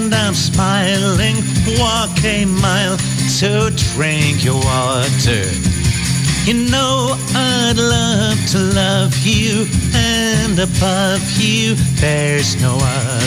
and I'm smiling. Walk a mile to drink your water. You know I'd love to love you, and above you there's no other.